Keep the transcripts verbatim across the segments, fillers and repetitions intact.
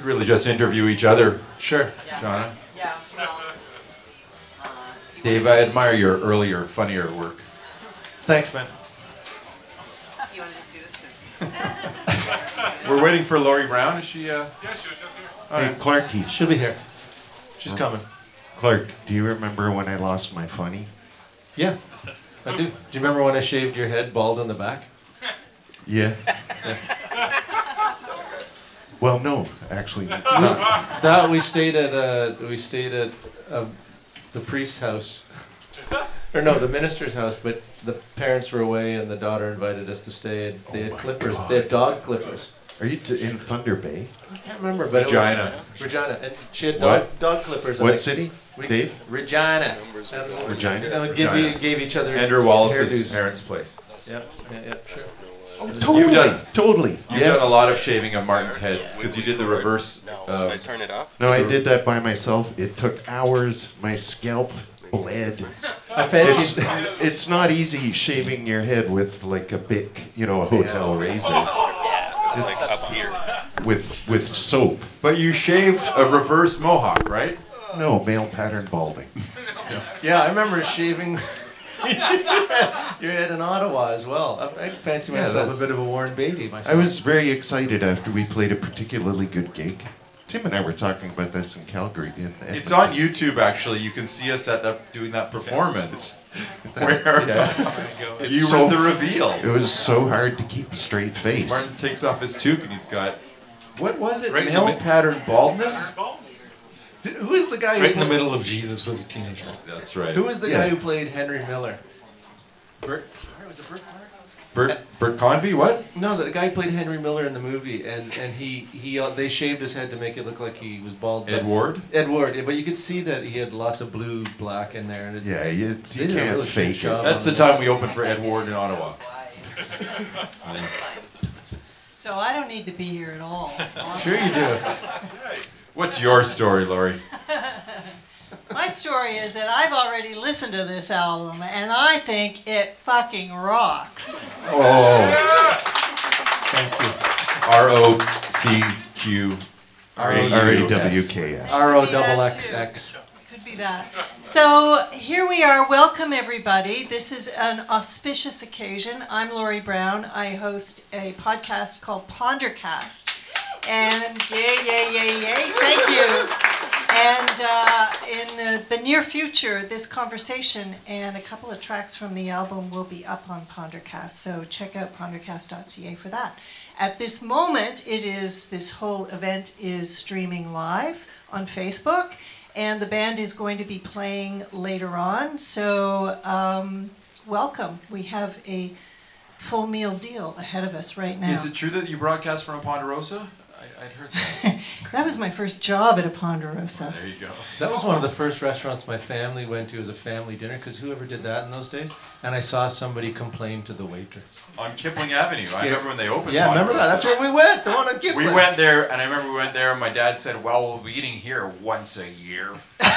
really just interview each other. Sure. Yeah. Shauna. Yeah, well, uh, do you Dave, want I admire your earlier, funnier work. Thanks, man. to, do you want to just do this? 'Cause- We're waiting for Laurie Brown. Is she? Uh... Yeah, she was just here. Hey, Clarky. She'll be here. She's coming. Clark, do you remember when I lost my funny? Yeah, I do. Do you remember when I shaved your head bald in the back? Yeah. Well, no, actually. not. That we stayed at uh, we stayed at uh, the priest's house, or no, the minister's house. But the parents were away, and the daughter invited us to stay. And they Oh had my clippers. God. They had dog clippers. Are you t- in Thunder Bay? I can't remember, but Regina. it was Regina, and she had dog, What? dog clippers. and What I- city? we- Dave? Regina. And, Regina? and we give, Regina. we gave each other Andrew Wallace's hairdos. parents' place. Yeah, yeah, yeah, sure. Oh, totally. You've done- totally. You've yes. done a lot of shaving of Martin's head because you did the reverse. Uh, I turn it off? No, I did that by myself. It took hours. My scalp bled. I It's, fancy. it's not easy shaving your head with like a Bic, you know, a hotel razor It's like up here. with with soap. but you shaved a reverse mohawk, right? No, male pattern balding. Yeah, I remember shaving your head in Ottawa as well. I, I fancy Yeah, myself that's- a bit of a Warren Beatty myself. I was very excited after we played a particularly good gig. Tim and I were talking about this in Calgary. In It's Edmonton. on YouTube actually. You can see us at that doing that performance where Yeah. you so- were the reveal. It was so hard to keep a straight face. Martin takes off his toque and he's got what was it? Right in Male the mid- pattern baldness. D- who is the guy who Right in the played, middle of Jesus was a teenager. That's right. Who was the Yeah. guy who played Henry Miller? Bert Clark? Was it Bert Clark? Bert Bert Convy? What? No, the guy who played Henry Miller in the movie, and and he he uh, they shaved his head to make it look like he was bald. but- Ed Ward? Ed Ward, yeah, but you could see that he had lots of blue, black in there. And it, Yeah, you, They you did a can't really fake good job. it. That's the time we opened for Ed Ward in Ottawa. So I don't need to be here at all. Sure you do. What's your story, Laurie? My story is that I've already listened to this album and I think it fucking rocks. Oh, Thank you. R O C Q R A R A U W S. K S. R O Could be that double X too. X. Could be that. So here we are. Welcome everybody. This is an auspicious occasion. I'm Laurie Brown. I host a podcast called Pondercast. And yay, yay, yay, yay. Thank you. And uh, in the, the near future, this conversation and a couple of tracks from the album will be up on Pondercast. So check out pondercast dot c a for that. At this moment, it is this whole event is streaming live on Facebook, and the band is going to be playing later on. So um, welcome. We have a full meal deal ahead of us right now. Is it true that you broadcast from Ponderosa? I, I'd heard that. That was my first job at a Ponderosa. There you go. That was one of the first restaurants my family went to as a family dinner, because whoever did that in those days? And I saw somebody complain to the waitress. On Kipling Avenue. I remember when they opened. Yeah, remember that? That's where we went, the one on Kipling. We went there, and I remember we went there, and my dad said, well, we'll be eating here once a year.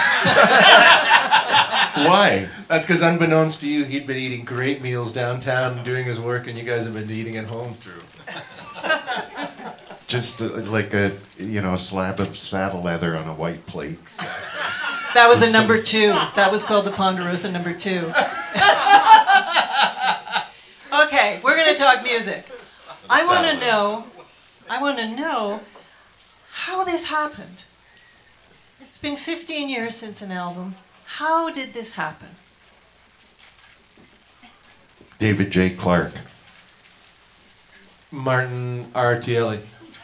Why? That's because unbeknownst to you, he'd been eating great meals downtown and doing his work, and you guys have been eating at home. True. Just uh, like a you know slab of saddle leather on a white plate. That was a number two. That was called the Ponderosa number two. Okay, we're going to talk music. I want to know, I want to know how this happened. It's been fifteen years since an album. How did this happen? David J. Clark. Martin Artielli.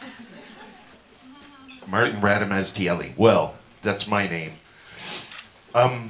Martin Radamestielli. Well, that's my name. Um,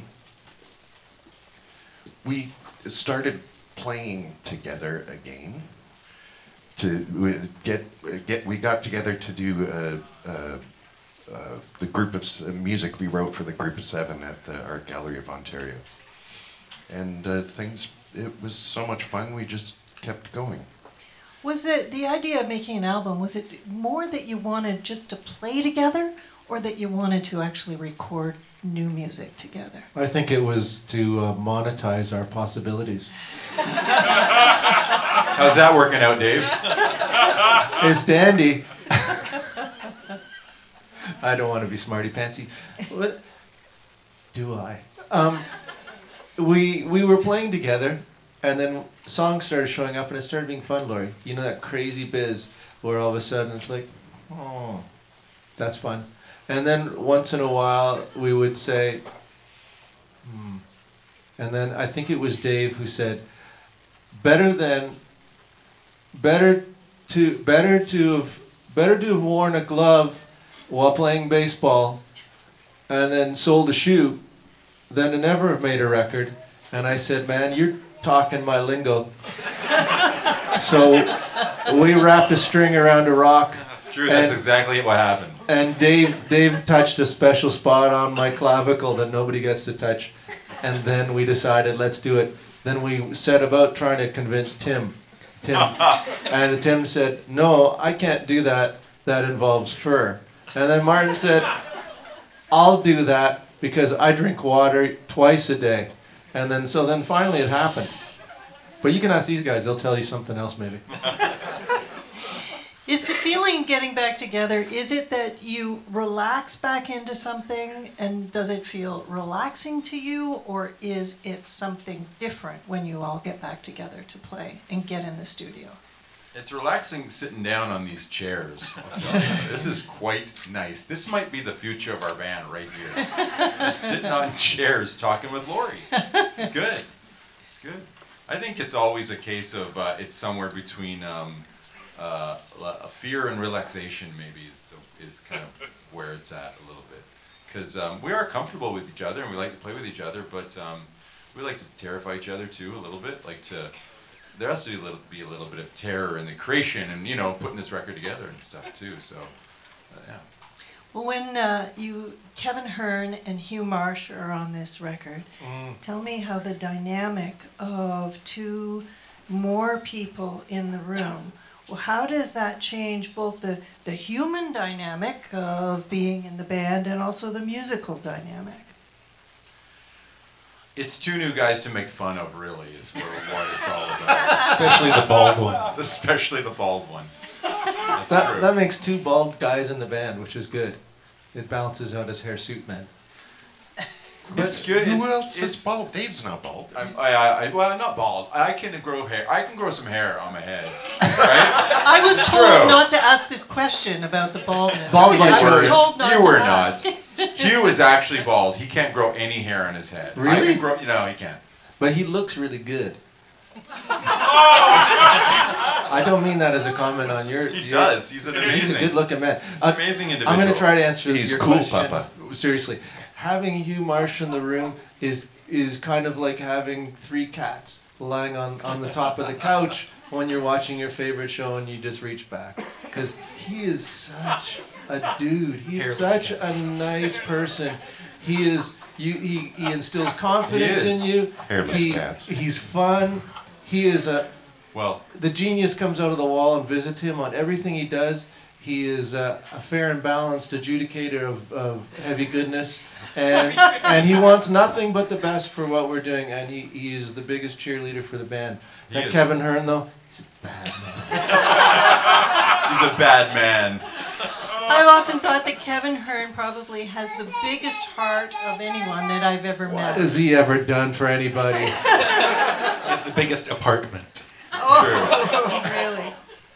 we started playing together again. To we get get we got together to do uh, uh, uh, the group of s- music we wrote for the group of seven at the Art Gallery of Ontario, and uh, things. It was so much fun. We just kept going. Was it the idea of making an album, was it more that you wanted just to play together or that you wanted to actually record new music together? I think it was to uh, monetize our possibilities. How's that working out, Dave? It's dandy. I don't want to be smarty pantsy. What do I? Um, we we were playing together, and then songs started showing up, and it started being fun, Lori. You know that crazy biz where all of a sudden it's like, oh, that's fun. And then once in a while we would say, hmm. And then I think it was Dave who said, better than, better to, better to have, better to have worn a glove while playing baseball and then sold a shoe than to never have made a record. And I said, man, you're talking my lingo. So we wrapped a string around a rock. It's true. That's And- exactly what happened. And Dave, Dave touched a special spot on my clavicle that nobody gets to touch. And then we decided, let's do it. Then we set about trying to convince Tim. Tim. And Tim said, no, I can't do that. That involves fur. And then Martin said, I'll do that because I drink water twice a day. And then, so then finally it happened. But you can ask these guys, they'll tell you something else maybe. Is the feeling getting back together, is it that you relax back into something and does it feel relaxing to you, or is it something different when you all get back together to play and get in the studio? It's relaxing sitting down on these chairs. I'll tell you. This is quite nice. This might be the future of our band right here. Just sitting on chairs talking with Lori. It's good. It's good. I think it's always a case of uh, it's somewhere between um, uh, a fear and relaxation. Maybe is the, is kind of where it's at a little bit. Because um, we are comfortable with each other and we like to play with each other, but um, we like to terrify each other too a little bit. Like to. There has to be a little, be a little bit of terror in the creation and, you know, putting this record together and stuff too, so, uh, yeah. Well, when uh, you, Kevin Hearn and Hugh Marsh are on this record, Mm. tell me how the dynamic of two more people in the room, well, how does that change both the, the human dynamic of being in the band and also the musical dynamic? It's two new guys to make fun of, really, is where, what it's all about. Especially the bald one. Especially the bald one. That's That, true. that makes two bald guys in the band, which is good. It balances out as hirsute men. It's good. Who It's, else is it's, bald? Dave's not bald. I'm, I, I, I, well, I'm not bald. I can grow hair. I can grow some hair on my head, right? I was It's told true. not to ask this question about the baldness. Bald You like I was were, told not you to were ask. not. Hugh is actually bald. He can't grow any hair on his head. I Really? can grow, you know, he can't. But he looks really good. I don't mean that as a comment on your... He your- does. He's an He's amazing. a good-looking man. He's Uh, an amazing individual. I'm going to try to answer He's your cool, question. Papa. Seriously, having Hugh Marsh in the room is is kind of like having three cats lying on, on the top of the couch when you're watching your favorite show and you just reach back. Because he is such a dude. He's Hairless such cats. a nice person. He is. You. He, he instills confidence He is. in you. Hairless he, cats. He's fun. He is a. Well, The genius comes out of the wall and visits him on everything he does. He is a, a fair and balanced adjudicator of, of heavy goodness, and and he wants nothing but the best for what we're doing. And he, he is the biggest cheerleader for the band. He That is. Kevin Hearn though, he's a bad man. he's a bad man. I've often thought that Kevin Hearn probably has the biggest heart of anyone that I've ever What met. has he ever done for anybody? It's the biggest apartment. Oh, really?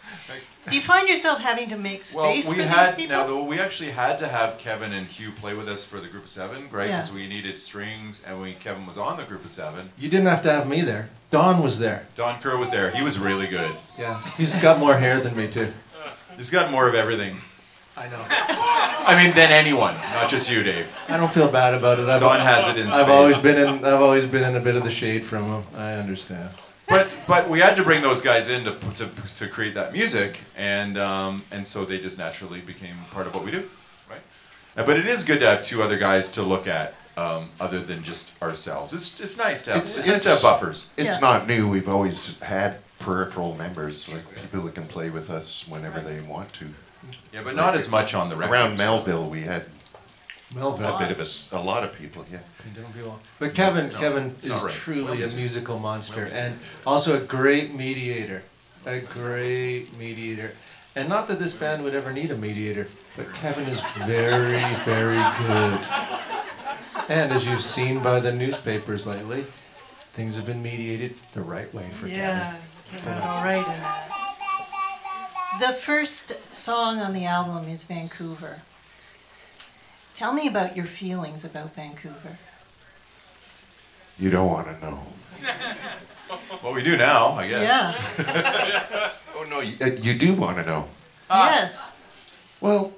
Do you find yourself having to make Well, space we for had these people? now though we actually had to have Kevin and Hugh play with us for the group of seven, right? Yeah. Because we needed strings, and we Kevin was on the group of seven. You didn't have to have me there. Don was there. Don Kerr was there. He was really good. Yeah, he's got more hair than me too. He's got more of everything. I know. I mean, than anyone, not just you, Dave. I don't feel bad about it. I've, Don has it in I've spades. always been in. I've always been in a bit of the shade from him. I understand. But but we had to bring those guys in to to, to create that music, and um, and so they just naturally became part of what we do, right? Uh, but it is good to have two other guys to look at, um, other than just ourselves. It's it's nice to have It's- it's, nice to it's- have buffers. It's Yeah. not new. We've always had peripheral members, like people that can play with us whenever they want to. Yeah, but not as much on the record. Around Melville, we had Melville. a bit of a, s- a lot of people, yeah. But Kevin, No, Kevin it's is not right. truly a Well, musical monster, and also a great mediator, a great mediator. And not that this band would ever need a mediator. But Kevin is very, very good. And as you've seen by the newspapers lately, things have been mediated the right way for Yeah, came out all right in that. The first song on the album is Vancouver. Tell me about your feelings about Vancouver. You don't want to know. Well, we do now, I guess. Yeah, Oh no, you, uh, you do want to know. yes. Well,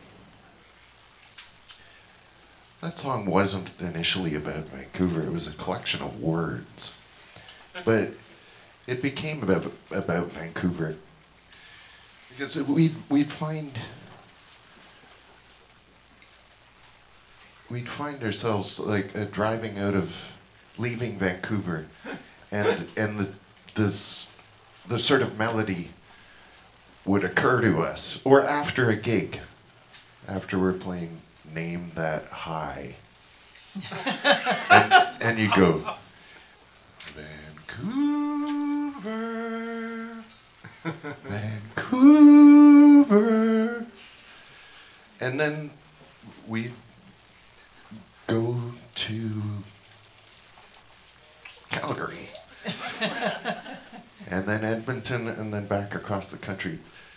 that song wasn't initially about Vancouver. It was a collection of words, but it became about about Vancouver because we'd we'd find we'd find ourselves like uh, driving out of leaving Vancouver, and and the this the sort of melody would occur to us, or after a gig, after we're playing Name That High, and, and you go, Vancouver, Vancouver, and then we go to Calgary, and then Edmonton, and then back across the country.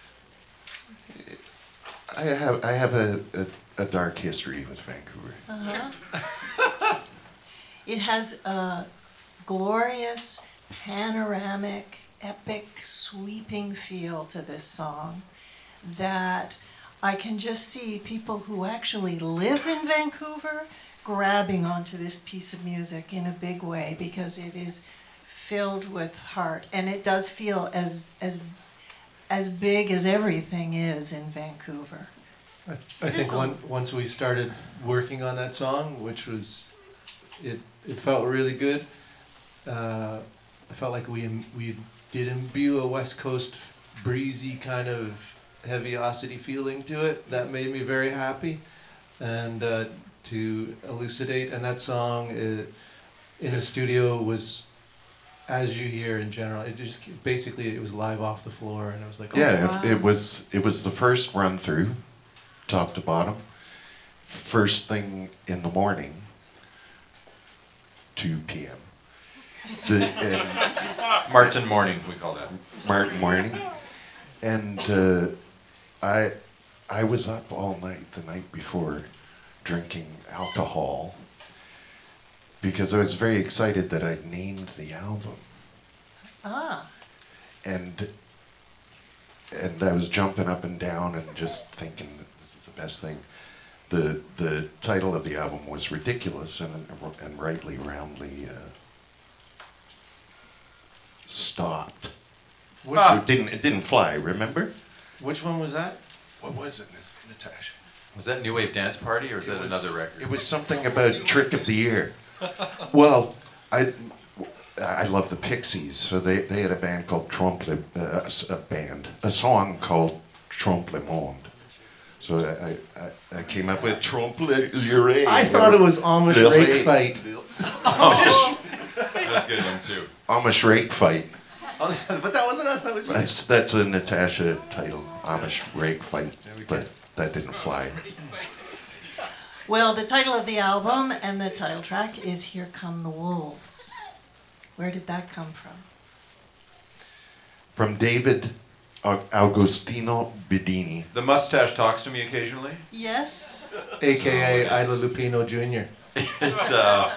I have I have a, a, a dark history with Vancouver. Uh-huh. It has a glorious, panoramic, epic, sweeping feel to this song that I can just see people who actually live in Vancouver grabbing onto this piece of music in a big way because it is filled with heart, and it does feel as as as big as everything is in Vancouver. I, I think one, once we started working on that song, which was, it it felt really good. Uh, I felt like we we did imbue a West Coast breezy kind of heaviosity feeling to it that made me very happy, and uh, to elucidate. And that song uh, in the studio was, as you hear in general, it just basically it was live off the floor, and it was like, oh, Yeah, wow. it, it was it was the first run through, top to bottom. First thing in the morning, two p m The and Martin morning, we call that. Martin morning, and uh, I I was up all night the night before, drinking alcohol, because I was very excited that I'd named the album. Ah, And and I was jumping up and down and just thinking that this is the best thing. The the title of the album was ridiculous and and rightly roundly uh, stopped. Which, It didn't it didn't fly. Remember? which one was that? What was it, Natasha? Was that New Wave Dance Party or is that It was- another record? It was something about Trick of the Year. Well, I I love the Pixies, so they, they had a band called Trompe le, uh, a s- a band, a song called Trompe le Monde. So I, I, I came up with Trompe le Lure. I thought it was Amish Le- Rake Fight. Amish, That's a good one too. Amish Rake Fight. But that wasn't us, that was you. That's that's a Natasha title, Amish Rake Fight, but that didn't fly. well, the title of the album and the title track is Here Come the Wolves. Where did that come from? From David Au- Agostino Bedini. The mustache talks to me occasionally. Yes? A K A Ida Lupino Junior It, uh,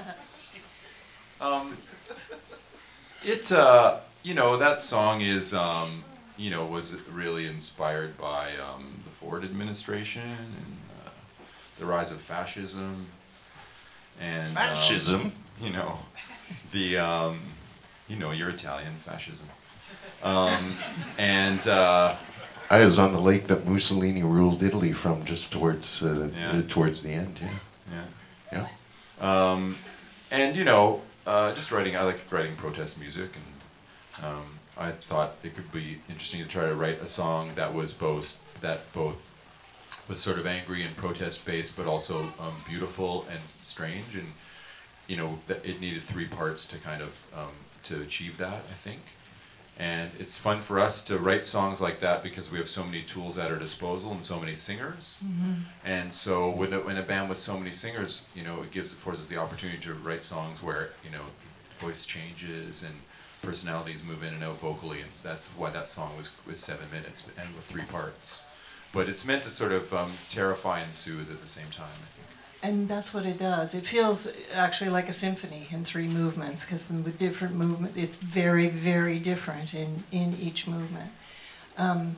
um, it, uh, you know, that song is, um, you know, was really inspired by um, the Ford administration and uh, the rise of fascism and um, Fascism? you know, the um, you know, you're Italian, fascism, um, and uh, I was on the lake that Mussolini ruled Italy from, just towards uh, Yeah. uh, towards the end. Yeah, yeah. yeah. Um, and you know, uh, just writing. I like writing protest music, and um, I thought it could be interesting to try to write a song that was both that both was sort of angry and protest based, but also um, beautiful and strange. And you know, that it needed three parts to kind of um, to achieve that, I think. And it's fun for us to write songs like that because we have so many tools at our disposal and so many singers. And so when a, when a band with so many singers, you know, it gives affords us the opportunity to write songs where, you know, voice changes and personalities move in and out vocally, and that's why that song was, was seven minutes and with three parts. But it's meant to sort of um, terrify and soothe at the same time, I think. And that's what it does. It feels actually like a symphony in three movements, because the different movement, it's very, very different in, in each movement. Um,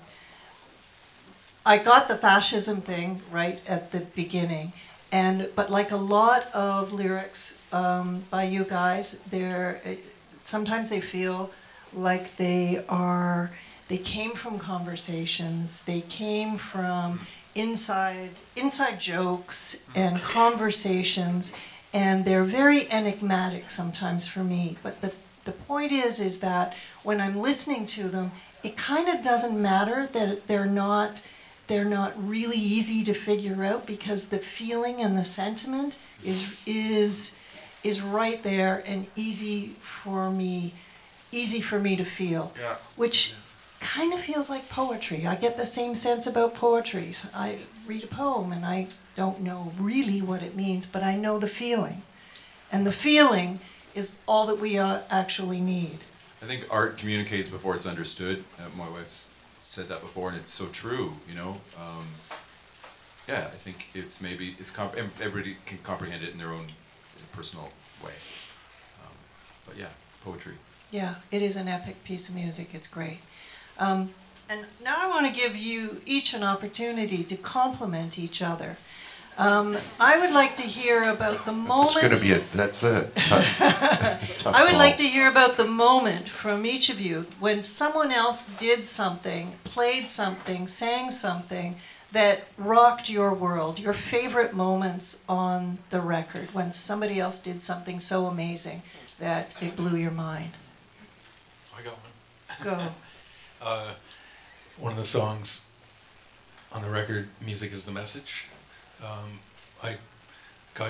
I got the fascism thing right at the beginning, and but like a lot of lyrics um, by you guys, they're sometimes they feel like they are they came from conversations, they came from inside inside jokes and conversations, and they're very enigmatic sometimes for me. But the the point is is that when I'm listening to them, it kind of doesn't matter that they're not they're not really easy to figure out, because the feeling and the sentiment is is is right there and easy for me easy for me to feel. Yeah. Which kind of feels like poetry. I get the same sense about poetry. I read a poem and I don't know really what it means, but I know the feeling. And the feeling is all that we uh, actually need. I think art communicates before it's understood. Uh, my wife's said that before, and it's so true, you know. Um, yeah, I think it's maybe, it's comp- everybody can comprehend it in their own personal way. Um, but yeah, poetry. Yeah, it is an epic piece of music. It's great. Um, and now I want to give you each an opportunity to compliment each other. Um, I would like to hear about the moment. It's going to be a, that's a tough, tough I would call. like to hear about the moment from each of you when someone else did something, played something, sang something that rocked your world, your favorite moments on the record, when somebody else did something so amazing that it blew your mind. I got one. Go. Uh, one of the songs on the record, Music is the Message. Um, I got,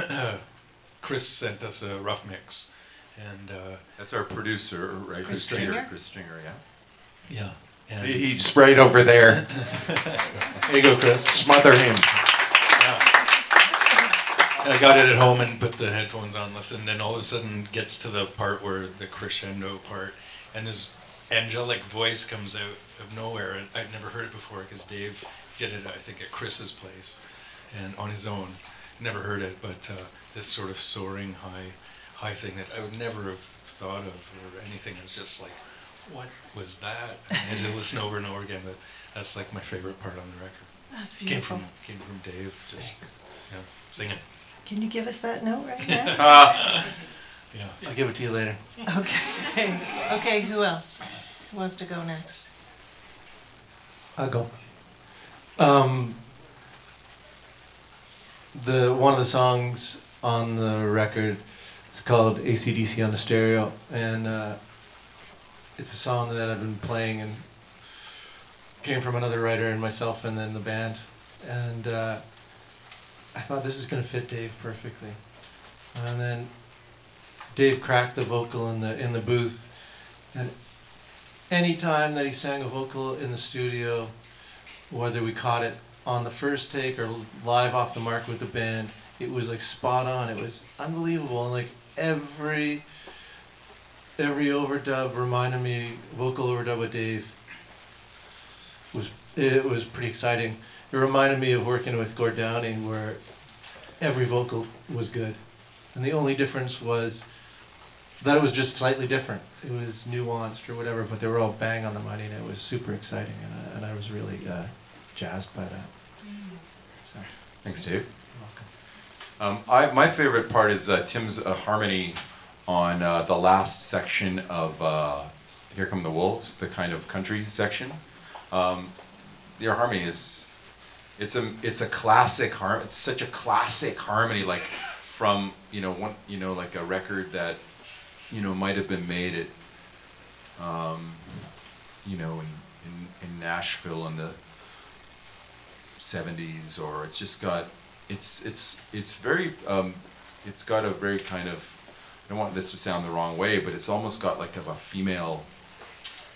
Chris sent us a rough mix, and uh, That's our producer, right? Chris Stringer? Chris Stringer, yeah. yeah. And He- He's right over there. there you go, Chris. Smother him. And I got it at home and put the headphones on, listened, and all of a sudden gets to the part where the crescendo part, and this angelic voice comes out of nowhere, and I'd never heard it before because Dave did it, I think, at Chris's place, and on his own. Never heard it, but uh, this sort of soaring high, high thing that I would never have thought of or anything. It was just like, what was that? And I had to listen over and over again. But that's like my favorite part on the record. That's Came beautiful. from came from Dave, just yeah, singing. Can you give us that note right now? Yeah. I'll give it to you later. Okay. Okay, who else? Who wants to go next? I'll go. Um, the one of the songs on the record is called A C D C on the Stereo, and uh, it's a song that I've been playing and came from another writer and myself and then the band, and uh, I thought this is gonna fit Dave perfectly, and then Dave cracked the vocal in the in the booth, and any time that he sang a vocal in the studio, whether we caught it on the first take or live off the mark with the band, it was like spot on. It was unbelievable. And like every every overdub reminded me, vocal overdub with Dave was it was pretty exciting. It reminded me of working with Gord Downey, where every vocal was good, and the only difference was that it was just slightly different. It was nuanced or whatever, but they were all bang on the money, and it was super exciting, and I, and I was really uh, jazzed by that. So, Thanks, Dave. you're welcome. Um, I, my favorite part is uh, Tim's uh, harmony on uh, the last section of uh, Here Come the Wolves, the kind of country section. Um, your harmony is, it's a, it's a classic har- it's such a classic harmony, like from, you know, one, you know, like a record that, you know, might have been made at, um, you know, in, in, in Nashville in the seventies, or it's just got, it's it's it's very, um, it's got a very kind of, I don't want this to sound the wrong way, but it's almost got like of a female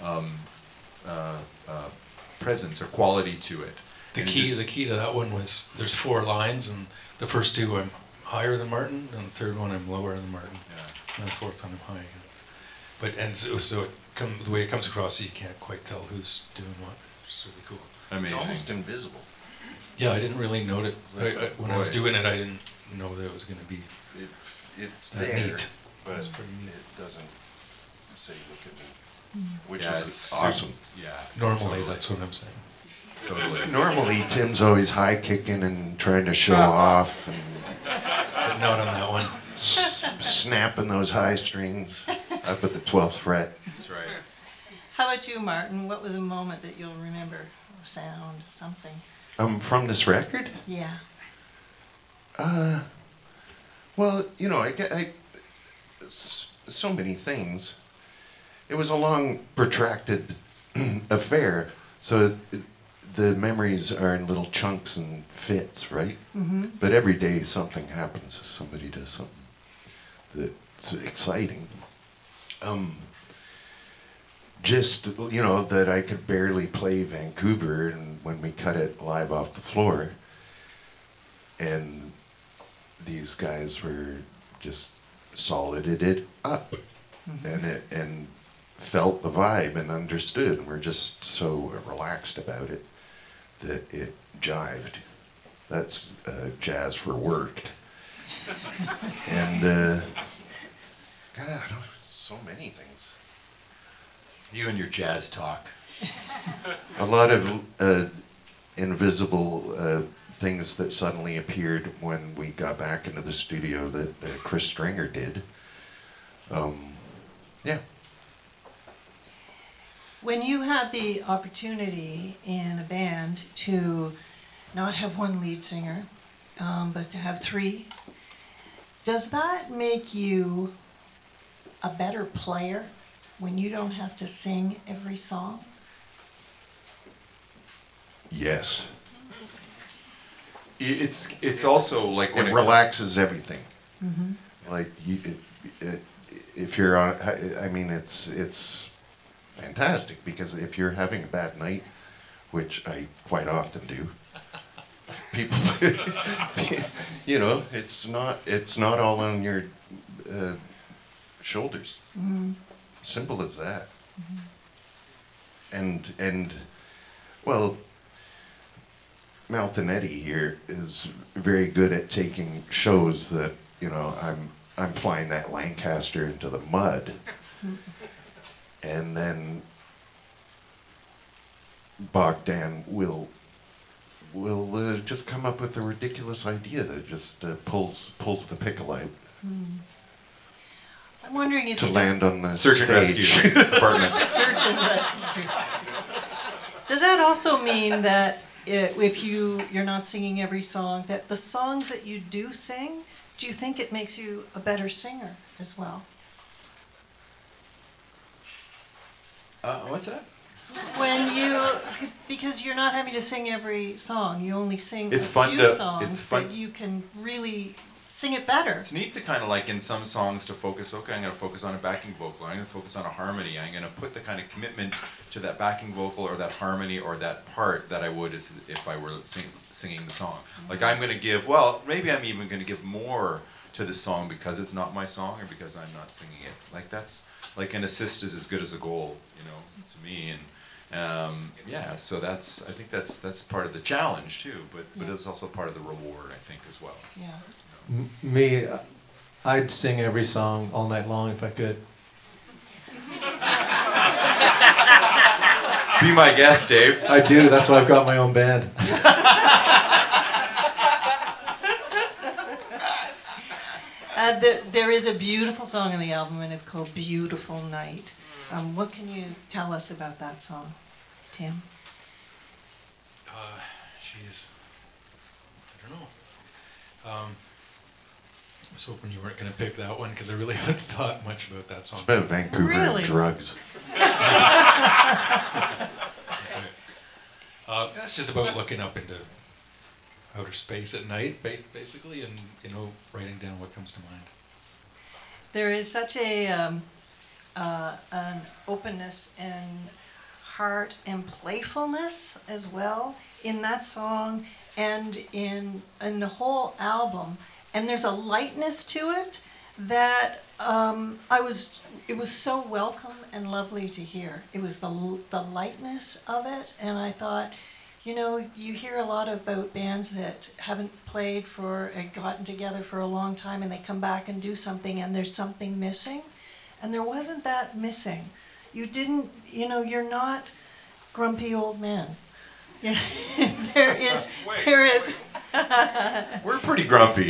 um, uh, uh, presence or quality to it. The And it key, just- the key to that one was there's four lines, and the first two I'm higher than Martin, and the third one I'm lower than Martin, Yeah. and the fourth one I'm high again. But and so, so it come, the way it comes across, you can't quite tell who's doing what. It's really cool. It's Amazing. almost invisible. Yeah, I didn't really note it I, I, when I was Boy. doing it. I didn't know that it was going to be. It, it's That there, neat. but That's pretty neat. it doesn't say, look at me, which Yeah, is it's awesome. Yeah. Normally, totally. that's what I'm saying. Totally. Normally, Tim's always high kicking and trying to show off and But not on that one. s- snapping those high strings up at the twelfth fret. That's right. How about you, Martin? What was a moment that you'll remember? A sound, something? Um, from this record, Yeah. uh, well, you know, I get I, s- so many things. It was a long, protracted affair, so it, the memories are in little chunks and fits, right? Mm-hmm. But every day something happens. Somebody does something that's exciting. Um, just, you know, that I could barely play Vancouver, and when we cut it live off the floor, and these guys were just solided it up, and it and felt the vibe and understood, and were just so relaxed about it that it jived. That's uh, jazz for work. And uh, God, so many things. You and your jazz talk. A lot of uh, invisible uh, things that suddenly appeared when we got back into the studio that uh, Chris Stringer did. Um, yeah. When you have the opportunity in a band to not have one lead singer, um, but to have three, does that make you a better player when you don't have to sing every song? Yes. I- It's it's also like when It it relaxes everything. Mm-hmm. Like you, it, it, if you're on, I mean, it's it's fantastic because if you're having a bad night, which I quite often do, people, you know, it's not it's not all on your uh, shoulders. Mm-hmm. Simple as that. And and well, Maltinetti here is very good at taking shows that, you know, I'm I'm flying that Lancaster into the mud, and then Bogdan will will uh, just come up with a ridiculous idea that just uh, pulls pulls the pickle out I'm wondering if to you land on the search and stage. rescue department. search and rescue. Does that also mean that i- if you you're not singing every song, that the songs that you do sing, do you think it makes you a better singer as well? Uh, what's that? When you, because you're not having to sing every song, you only sing It's a fun few to- songs, it's fun- that you can really sing it better. It's neat to kind of like in some songs to focus, okay, I'm going to focus on a backing vocal, I'm going to focus on a harmony, I'm going to put the kind of commitment to that backing vocal or that harmony or that part that I would as if I were sing, singing the song. Like I'm going to give, well, maybe I'm even going to give more to the song because it's not my song or because I'm not singing it. Like that's, like an assist is as good as a goal, you know, to me. And um, yeah, so that's, I think that's that's part of the challenge too, but, but Yeah. it's also part of the reward, I think, as well. Yeah. M- me, uh, I'd sing every song all night long if I could. Be my guest, Dave. I do. That's why I've got my own band. Uh, there, there is a beautiful song on the album, and it's called "Beautiful Night." Um, what can you tell us about that song, Tim? Uh, jeez. I don't know. Um, I was hoping you weren't going to pick that one because I really haven't thought much about that song. It's about Vancouver Really? and drugs. That's right. Uh, that's just about looking up into outer space at night, ba- basically, and you know, writing down what comes to mind. There is such a um, uh, an openness and heart and playfulness as well in that song and in in the whole album. And there's a lightness to it that um, I was. It was so welcome and lovely to hear. It was the the lightness of it, and I thought, you know, you hear a lot about bands that haven't played for and gotten together for a long time, and they come back and do something, and there's something missing, and there wasn't that missing. You didn't, you know, you're not grumpy old men. You know, there is, there is. We're pretty grumpy.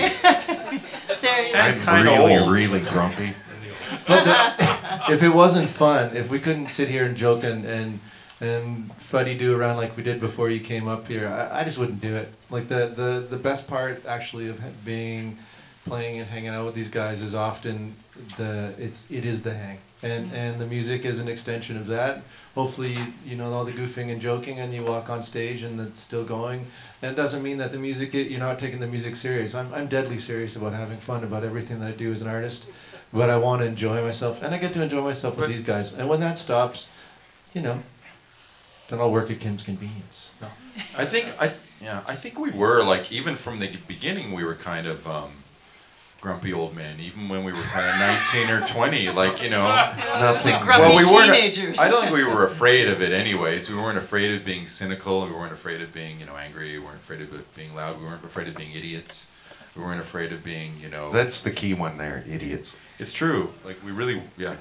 There is. I'm kinda really, old. really grumpy. But the, if it wasn't fun, if we couldn't sit here and joke and and, and fuddy do around like we did before you came up here, I, I just wouldn't do it. Like the, the, the best part actually of being playing and hanging out with these guys is often the it's it is the hang. And and the music is an extension of that. Hopefully, you know, all the goofing and joking, and you walk on stage and it's still going. And it doesn't mean that the music, you're not taking the music serious. I'm I'm deadly serious about having fun about everything that I do as an artist. But I want to enjoy myself, and I get to enjoy myself with But- these guys. And when that stops, you know, then I'll work at Kim's Convenience. No. I think I yeah I think we were like even from the beginning we were kind of um, grumpy old men even when we were kind of nineteen or twenty, like, you know. Nothing. Grumpy Well, we weren't. teenagers. I don't think we were afraid of it anyways. We weren't afraid of being cynical. We weren't afraid of being, you know, angry. We weren't afraid of being loud. We weren't afraid of being idiots. We weren't afraid of being, you know. That's the key one there, idiots. It's true. Like we really, yeah.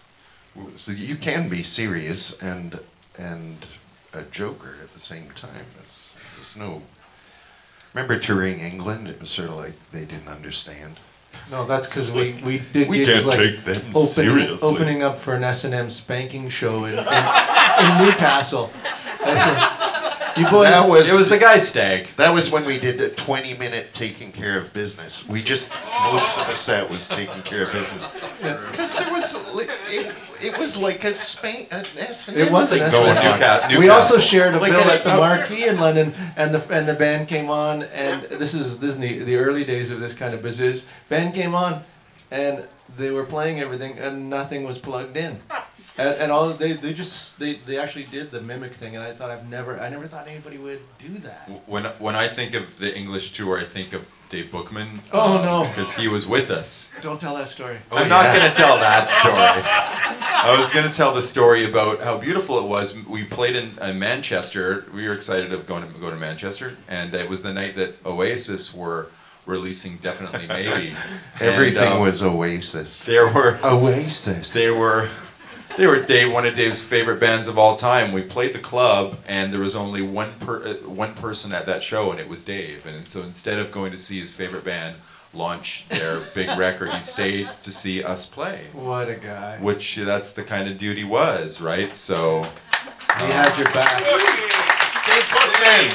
So you can be serious and and a joker at the same time. There's, there's no. Remember touring England? It was sort of like they didn't understand. No, that's because we, we did We gigs can't like take them opening, seriously. opening up for an S and M spanking show in, in, in Newcastle. That's a- you boys, That was It was the guy stag. That was when we did a twenty minute taking care of business. We just most of the set was taking care of business because there was like, it, it was like a Spain an S and M It was an thing S Going and M. going on. Newca- we also Newcastle. shared a Like bill a- at the a- Marquee in London, and the and the band came on, and this is this is the, the early days of this kind of business. Band came on, and they were playing everything, and nothing was plugged in, and, and all they they just they, they actually did the mimic thing, and I thought I've never I never thought anybody would do that. When when I think of the English tour, I think of Dave Bookman. Oh, no. Because he was with us. Don't tell that story. Oh, I'm not yeah. going to tell that story. I was going to tell the story about how beautiful it was. We played in, in Manchester. We were excited of going to go to Manchester, and it was the night that Oasis were releasing Definitely Maybe. Everything And, um, was Oasis. There were Oasis. they were they were Dave one of Dave's favorite bands of all time. We played the club, and there was only one per, uh, one person at that show, and it was Dave. And so instead of going to see his favorite band launch their big record, he stayed to see us play. What a guy. Which that's the kind of dude he was, right? So He had your back. Dave Bookman.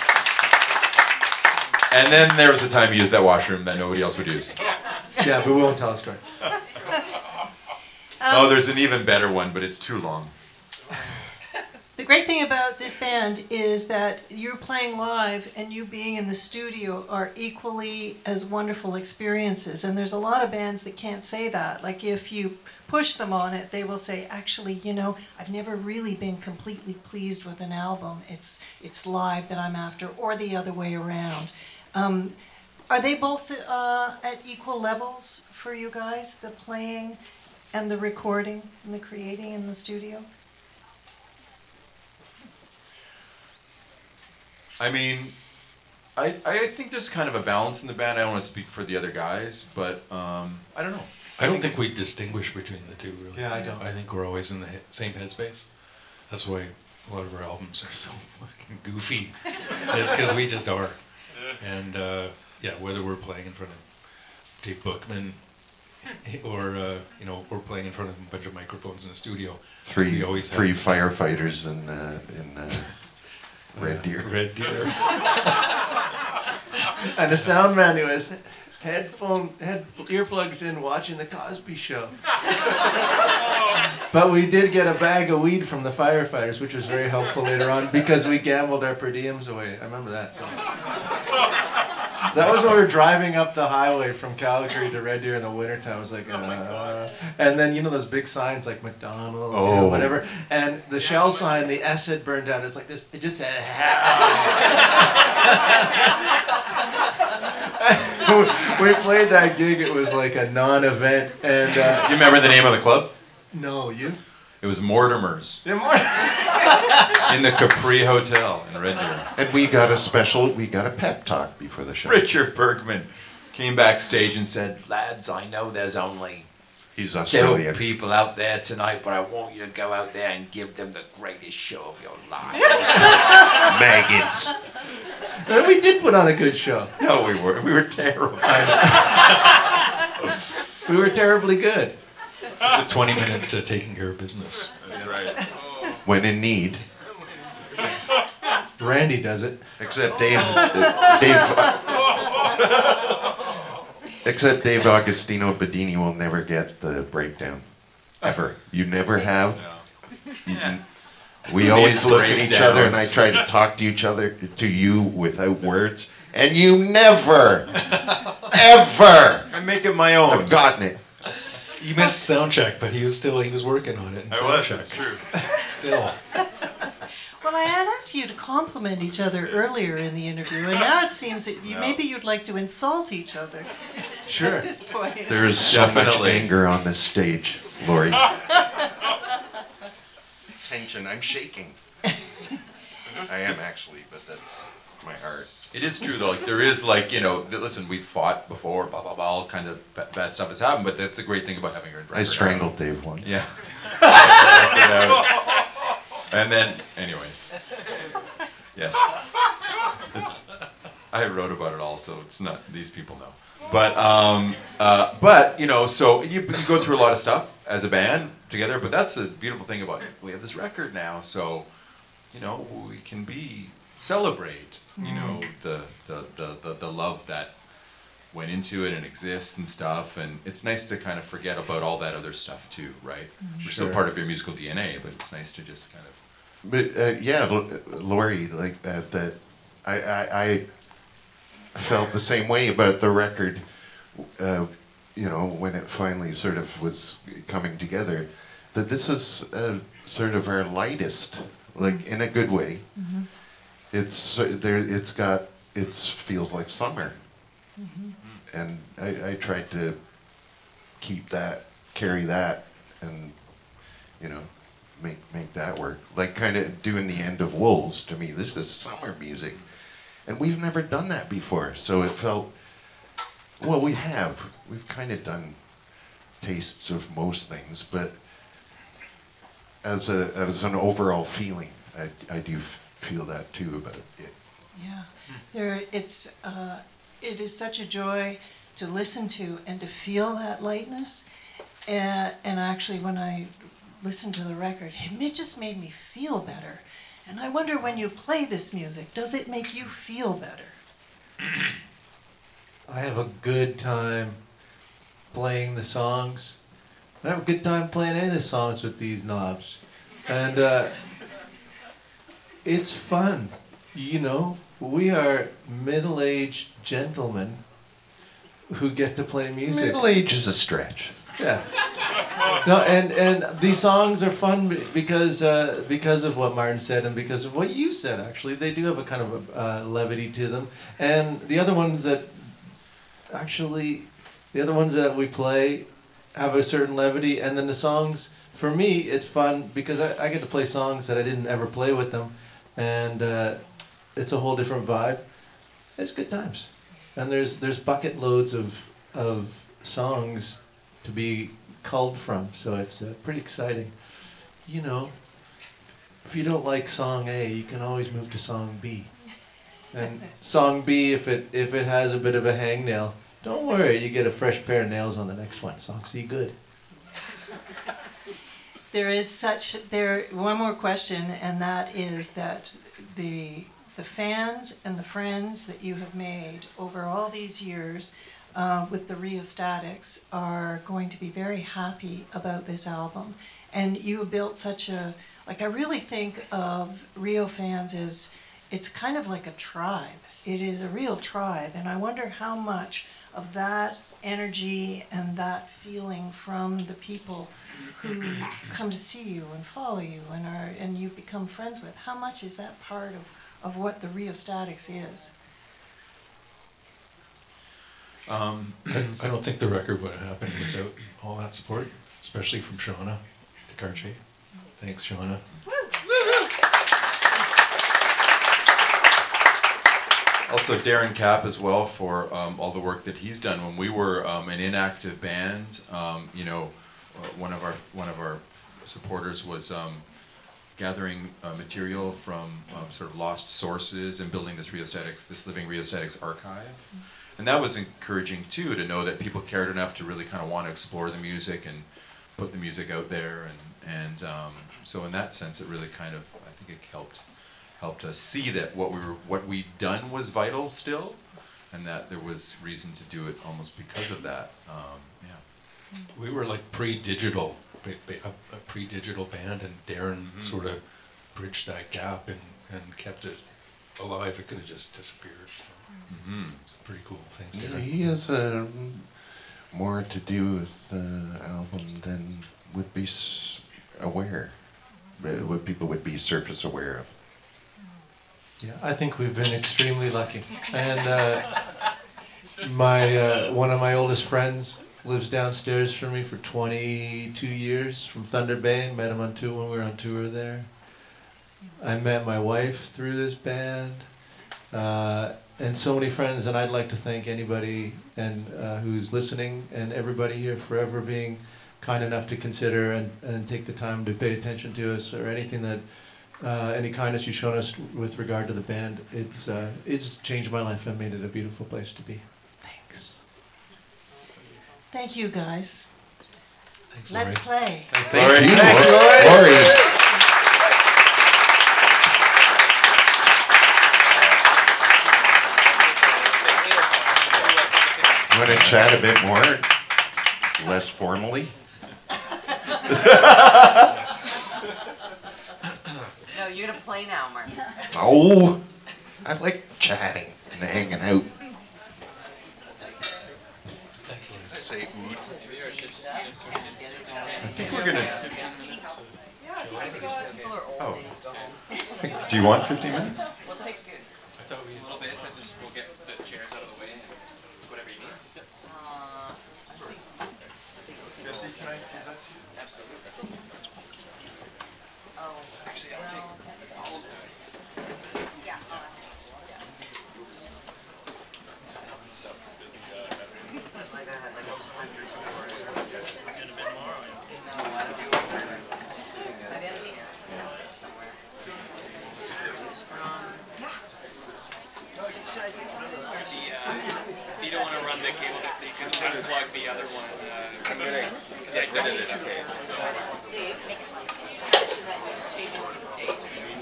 And then there was a time he used that washroom that nobody else would use. Yeah, but we won't tell a story. Oh, there's an even better one, but it's too long. The great thing about this band is that you're playing live and you being in the studio are equally as wonderful experiences. And there's a lot of bands that can't say that. Like if you push them on it, they will say, actually, you know, I've never really been completely pleased with an album. It's it's live that I'm after, or the other way around. Um, are they both uh, at equal levels for you guys, the playing and the recording and the creating in the studio? I mean, I I think there's kind of a balance in the band. I don't want to speak for the other guys, but um, I don't know. I don't think we distinguish between the two, really. Yeah, I don't. I think we're always in the he- same headspace. That's why a lot of our albums are so fucking goofy. It's because we just are. And uh, yeah, whether we're playing in front of Dave Bookman or uh, you know, we're playing in front of a bunch of microphones in the studio, Three we always have three the same- firefighters in uh, in uh, Red Deer. Red Deer. And the sound man who has headphone head earplugs in watching the Cosby Show. But we did get a bag of weed from the firefighters, which was very helpful later on because we gambled our per diems away. I remember that. So. That was when we were driving up the highway from Calgary to Red Deer in the wintertime. I was like, uh, and then you know those big signs like McDonald's, you know, Oh. whatever. And the Shell sign, the S had burned out. It's like this. It just said hell. We played that gig. It was like a non-event, and uh, You remember the name of the club? no, you. It was Mortimer's Yeah, more- in the Capri Hotel in Red Deer. And we got a special, we got a pep talk before the show. Richard Bergman came backstage and said, Lads, I know there's only He's two Australian. people out there tonight, but I want you to go out there and give them the greatest show of your life. Maggots. And we did put on a good show. no, we were. We were terrible. We were terribly good. It's a twenty minute uh, taking care of business. That's right. When in need. Randy does it. Except Dave. uh, Dave. Except Dave Agostino Bedini will never get the breakdown. Ever. You never have. You- we always look at each other and I try to talk to each other, to you without words, and you never, ever I make it my own. have gotten it. You missed sound check, but he was still he was working on it. In I sound was. check. That's true. Still. Well, I had asked you to compliment each other earlier in the interview, and now it seems that you, No. maybe you'd like to insult each other Sure. at this point. There is so much Definitely. anger on this stage, Lori. Tension. I'm shaking. I am actually, but that's my heart. It is true though. Like there is like you know. th- Listen, we've fought before. Blah blah blah. All kind of ba- bad stuff has happened. But that's a great thing about having your record I out. strangled Dave once. Yeah. Record out. And then, anyways. Yes. It's. I wrote about it all, so it's not. These people know. But um, uh, but you know, so you, you go through a lot of stuff as a band together. But that's the beautiful thing about it. We have this record now, so you know we can be celebrate. You know the the, the, the the love that went into it and exists and stuff. And it's nice to kind of forget about all that other stuff too, right? We're still Sure. part of your musical D N A, but it's nice to just kind of. But uh, yeah, L- Lori, like uh, that, I, I I felt the same way about the record. Uh, you know, when it finally sort of was coming together, that this is uh, sort of our lightest, like in a good way. It's uh, there. It's got. It feels like summer, and I, I tried to keep that, carry that, and you know, make make that work. Like kind of doing the end of Wolves to me. This is summer music, and we've never done that before. So it felt. Well, we have. We've kind of done tastes of most things, but as a as an overall feeling, I I do feel that too about it. Yeah, there. It's uh, it is such a joy to listen to and to feel that lightness. And and actually, when I listened to the record, it ma- just made me feel better. And I wonder, when you play this music, does it make you feel better? I have a good time playing the songs. I have a good time playing any of the songs with these knobs. And uh, it's fun. You know, we are middle-aged gentlemen who get to play music. Middle age is a stretch. Yeah. No, and, and these songs are fun be- because uh, because of what Martin said and because of what you said, actually. They do have a kind of a uh, levity to them. And the other ones that, actually, the other ones that we play have a certain levity. And then the songs, for me, it's fun because I, I get to play songs that I didn't ever play with them. And uh, it's a whole different vibe. It's good times. And there's there's bucket loads of of songs to be culled from, so it's uh, pretty exciting. You know, if you don't like song A, you can always move to song B. And song B, if it if it has a bit of a hangnail, don't worry, you get a fresh pair of nails on the next one. Song C, good. There is such there one more question, and that is that the the fans and the friends that you have made over all these years uh, with the Rheostatics are going to be very happy about this album. And you have built such a, like, I really think of Rio fans as it's kind of like a tribe. It is a real tribe, and I wonder how much of that energy and that feeling from the people who come to see you and follow you and are and you become friends with, how much is that part of, of what the Rheostatics is? Um, I don't think the record would have happened without all that support, especially from Shauna DeCarche. Thanks, Shauna. Also, Darren Kapp as well for um, all the work that he's done. When we were um, an inactive band, um, you know, uh, one of our one of our supporters was um, gathering uh, material from um, sort of lost sources and building this Rheostatics, this living Rheostatics archive. And that was encouraging too, to know that people cared enough to really kind of want to explore the music and put the music out there. And and um, so in that sense, it really kind of, I think it helped. helped us see that what we were, what we'd done was vital still, and that there was reason to do it almost because of that. Um, yeah. We were like pre-digital, ba- ba- a, a pre-digital band, and Darren Mm-hmm. sort of bridged that gap and, and kept it alive. It could have just disappeared. Mm-hmm. It's pretty cool. Thanks, Yeah, Darren. he has um, more to do with the album than would be s- aware, uh, what people would be surface aware of. Yeah, I think we've been extremely lucky. And uh, my uh, one of my oldest friends lives downstairs from me for twenty-two years from Thunder Bay. Met him on tour when we were on tour there. I met my wife through this band, uh, and so many friends. And I'd like to thank anybody and uh, who's listening and everybody here for ever being kind enough to consider and, and take the time to pay attention to us or anything that. Uh, any kindness you've shown us with regard to the band, it's uh, it's changed my life and made it a beautiful place to be. Thanks. Thank you, guys. Thanks, Laurie. Let's play. Thanks, Thank Laurie. you, Thanks, Laurie. Want to chat a bit more, less formally? No, you're gonna play now, Mark. Oh, I like chatting and hanging out. Thanks, Laurie. I say oot. I think we're gonna. People are old, Oh. they need to go home. Do you want fifteen minutes? We'll take good. I thought we a little bit, but just we'll get the chairs out of the way and whatever you need. Uh, I think, Jesse, can I give that to you? Absolutely. oh, Actually, I'll take all of those. yeah, I'll ask you. Yeah. Like I had like a hundred stories. No, I don't know. I didn't hear. Somewhere. Um, should I say something? Or should The, I uh, say you don't want to run the cable, that you can unplug the other one. Uh, because I did it. Okay. Dave, make it less. Because I was changing on the stage.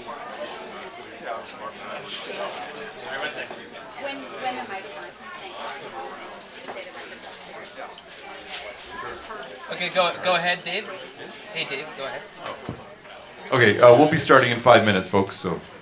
Alright, one second. When, when the mic's on, thanks. Say the record's upstairs. Okay, go go ahead, Dave. Hey, Dave, go ahead. Okay, uh, we'll be starting in five minutes, folks. So.